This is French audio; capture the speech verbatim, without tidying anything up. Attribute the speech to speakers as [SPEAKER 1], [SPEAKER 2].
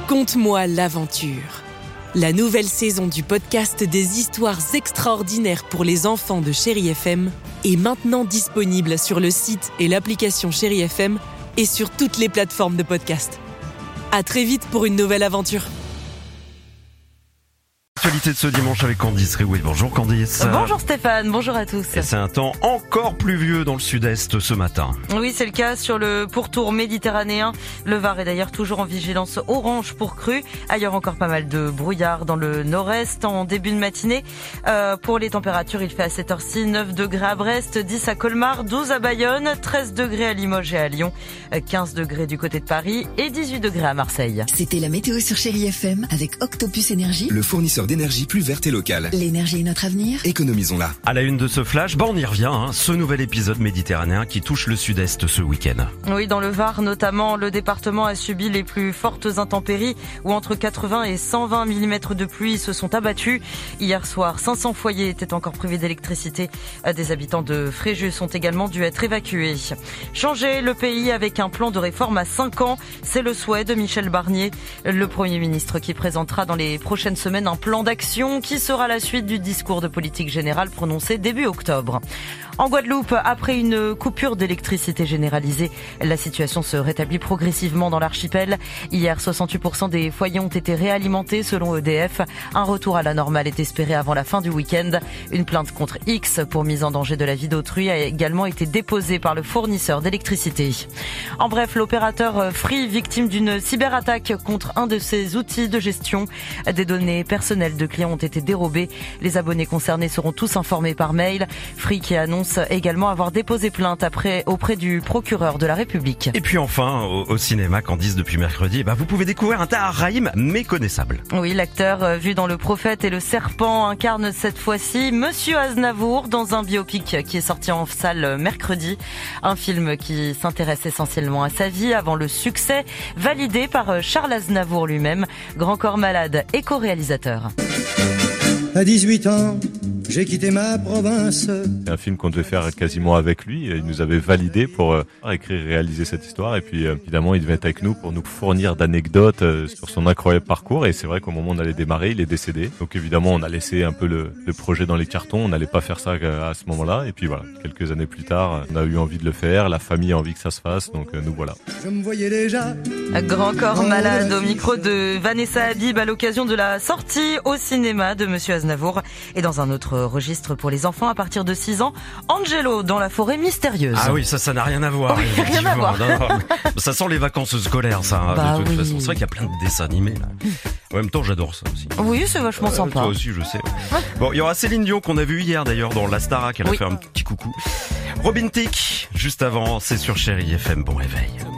[SPEAKER 1] Conte-moi l'aventure. La nouvelle saison du podcast des histoires extraordinaires pour les enfants de Chéri F M est maintenant disponible sur le site et l'application Chéri F M et sur toutes les plateformes de podcast. À très vite pour une nouvelle aventure.
[SPEAKER 2] Actualité de ce dimanche avec Candice Réoué. Bonjour Candice.
[SPEAKER 3] Bonjour Stéphane, bonjour à tous.
[SPEAKER 2] Et c'est un temps encore pluvieux dans le sud-est ce matin.
[SPEAKER 3] Oui, c'est le cas sur le pourtour méditerranéen. Le Var est d'ailleurs toujours en vigilance orange pour crue. Ailleurs encore pas mal de brouillard dans le nord-est en début de matinée. Euh, pour les températures, il fait à cette heure-ci neuf degrés à Brest, dix à Colmar, douze à Bayonne, treize degrés à Limoges et à Lyon, quinze degrés du côté de Paris et dix-huit degrés à Marseille.
[SPEAKER 4] C'était la météo sur Chéri F M avec Octopus Énergie,
[SPEAKER 5] le fournisseur d'énergie plus verte et locale.
[SPEAKER 4] L'énergie est notre avenir.
[SPEAKER 5] Économisons-la.
[SPEAKER 2] À la une de ce flash, bah on y revient, hein, ce nouvel épisode méditerranéen qui touche le sud-est ce week-end.
[SPEAKER 3] Oui, dans le Var notamment, le département a subi les plus fortes intempéries où entre quatre-vingts et cent vingt millimètres de pluie se sont abattus. Hier soir, cinq cents foyers étaient encore privés d'électricité. Des habitants de Fréjus ont également dû être évacués. Changer le pays avec un plan de réforme à cinq ans, c'est le souhait de Michel Barnier, le Premier ministre qui présentera dans les prochaines semaines un plan d'action qui sera la suite du discours de politique générale prononcé début octobre. En Guadeloupe, après une coupure d'électricité généralisée, la situation se rétablit progressivement dans l'archipel. Hier, soixante-huit pour cent des foyers ont été réalimentés selon E D F. Un retour à la normale est espéré avant la fin du week-end. Une plainte contre X pour mise en danger de la vie d'autrui a également été déposée par le fournisseur d'électricité. En bref, l'opérateur Free, victime d'une cyberattaque contre un de ses outils de gestion. Des données personnelles de clients ont été dérobées. Les abonnés concernés seront tous informés par mail. Free qui annonce également avoir déposé plainte après auprès du procureur de la République.
[SPEAKER 2] Et puis enfin, au, au cinéma, Candice, depuis mercredi, bah vous pouvez découvrir un Tahar Rahim méconnaissable.
[SPEAKER 3] Oui, l'acteur euh, vu dans Le Prophète et Le Serpent incarne cette fois-ci Monsieur Aznavour dans un biopic qui est sorti en salle mercredi. Un film qui s'intéresse essentiellement à sa vie avant le succès, validé par Charles Aznavour lui-même, grand corps malade et co-réalisateur.
[SPEAKER 6] À dix-huit ans, j'ai quitté ma province.
[SPEAKER 7] C'est un film qu'on devait faire quasiment avec lui. Il nous avait validé pour euh, écrire et réaliser cette histoire. Et puis, euh, évidemment, il devait être avec nous pour nous fournir d'anecdotes euh, sur son incroyable parcours. Et c'est vrai qu'au moment où on allait démarrer, il est décédé. Donc, évidemment, on a laissé un peu le, le projet dans les cartons. On n'allait pas faire ça à, à ce moment-là. Et puis, voilà, quelques années plus tard, on a eu envie de le faire. La famille a envie que ça se fasse. Donc, euh, nous voilà.
[SPEAKER 6] Je me voyais déjà.
[SPEAKER 3] Un grand corps malade au micro de Vanessa Habib à l'occasion de la sortie au cinéma de Monsieur Aznavour. Et dans un autre registre pour les enfants à partir de six ans, Angelo dans la forêt mystérieuse.
[SPEAKER 2] Ah oui, ça, ça n'a rien à voir.
[SPEAKER 3] Oui, rien à voir.
[SPEAKER 2] Non, non, ça sent les vacances scolaires, ça,
[SPEAKER 3] bah
[SPEAKER 2] de toute
[SPEAKER 3] oui.
[SPEAKER 2] façon. C'est vrai qu'il y a plein de dessins animés, là. En même temps, j'adore ça aussi.
[SPEAKER 3] Oui, c'est vachement
[SPEAKER 2] euh,
[SPEAKER 3] sympa.
[SPEAKER 2] Toi aussi, je sais. Bon, il y aura Céline Dion qu'on a vu hier d'ailleurs dans la Starac. Elle a
[SPEAKER 3] oui.
[SPEAKER 2] fait un petit coucou. Robin Thicke, juste avant, c'est sur Chéri F M. Bon réveil.